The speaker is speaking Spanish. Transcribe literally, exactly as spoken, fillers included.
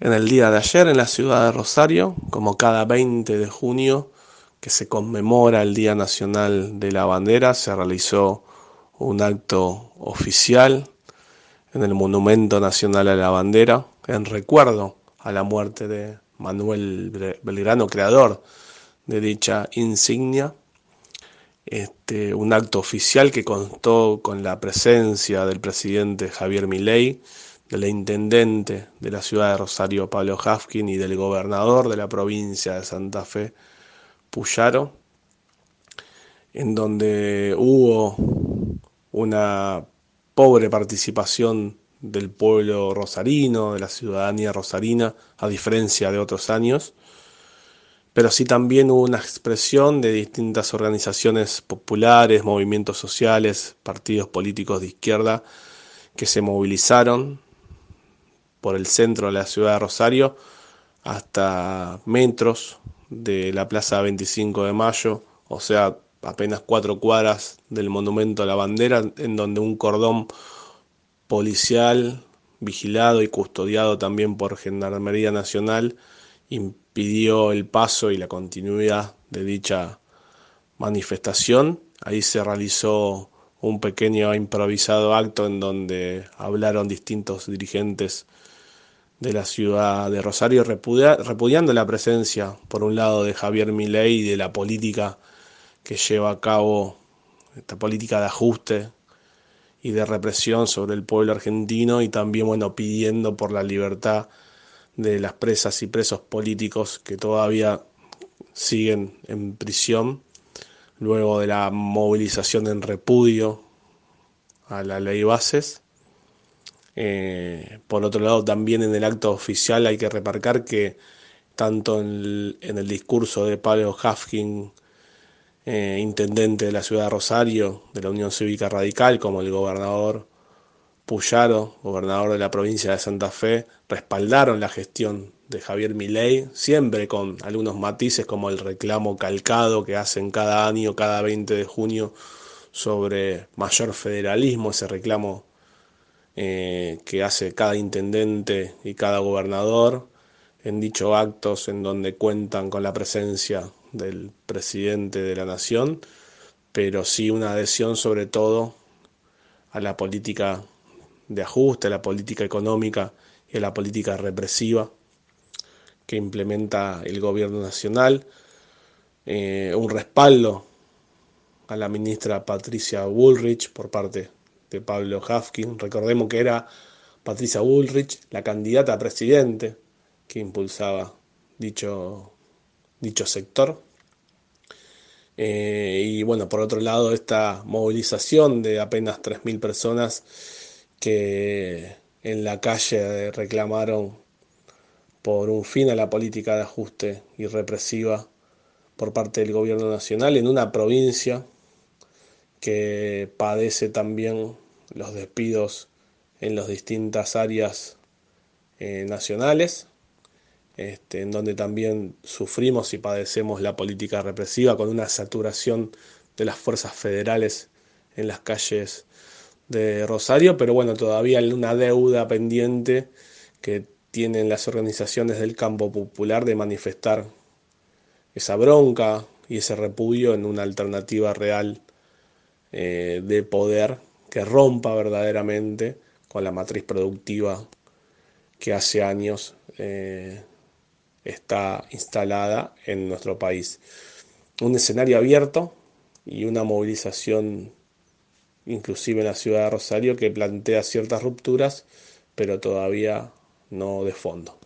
En el día de ayer en la ciudad de Rosario, como cada veinte de junio, que se conmemora el Día Nacional de la Bandera, se realizó un acto oficial en el Monumento Nacional a la Bandera, en recuerdo a la muerte de Manuel Belgrano, creador de dicha insignia. Este, un acto oficial que contó con la presencia del presidente Javier Milei, del intendente de la ciudad de Rosario, Pablo Hafkin, y del gobernador de la provincia de Santa Fe, Puyaro, en donde hubo una pobre participación del pueblo rosarino, de la ciudadanía rosarina, a diferencia de otros años, pero sí también hubo una expresión de distintas organizaciones populares, movimientos sociales, partidos políticos de izquierda que se movilizaron por el centro de la ciudad de Rosario hasta metros de la Plaza veinticinco de Mayo, o sea, apenas cuatro cuadras del Monumento a la Bandera, en donde un cordón policial, vigilado y custodiado también por Gendarmería Nacional, impidió el paso y la continuidad de dicha manifestación. Ahí se realizó un pequeño improvisado acto en donde hablaron distintos dirigentes de la ciudad de Rosario, repudia, repudiando la presencia, por un lado, de Javier Milei y de la política que lleva a cabo, esta política de ajuste y de represión sobre el pueblo argentino, y también, bueno, pidiendo por la libertad de las presas y presos políticos que todavía siguen en prisión luego de la movilización en repudio a la ley Bases. Eh, por otro lado, también en el acto oficial hay que remarcar que tanto en el, en el discurso de Pablo Hafkin, eh, intendente de la ciudad de Rosario, de la Unión Cívica Radical, como el gobernador Puyaro, gobernador de la provincia de Santa Fe, respaldaron la gestión de Javier Milei, siempre con algunos matices como el reclamo calcado que hacen cada año, cada veinte de junio, sobre mayor federalismo, ese reclamo eh, que hace cada intendente y cada gobernador en dichos actos en donde cuentan con la presencia del presidente de la nación, pero sí una adhesión sobre todo a la política de ajuste, a la política económica y a la política represiva que implementa el gobierno nacional, eh, un respaldo a la ministra Patricia Bullrich por parte de Pablo Hafkin. Recordemos que era Patricia Bullrich la candidata a presidente que impulsaba dicho, dicho sector. Eh, y bueno, por otro lado, esta movilización de apenas tres mil personas que en la calle reclamaron por un fin a la política de ajuste y represiva por parte del gobierno nacional en una provincia que padece también los despidos en las distintas áreas eh, nacionales, este, en donde también sufrimos y padecemos la política represiva con una saturación de las fuerzas federales en las calles de Rosario, pero bueno, todavía hay una deuda pendiente que tienen las organizaciones del campo popular de manifestar esa bronca y ese repudio en una alternativa real eh, de poder que rompa verdaderamente con la matriz productiva que hace años eh, está instalada en nuestro país. Un escenario abierto y una movilización inclusive en la ciudad de Rosario que plantea ciertas rupturas, pero todavía no de fondo.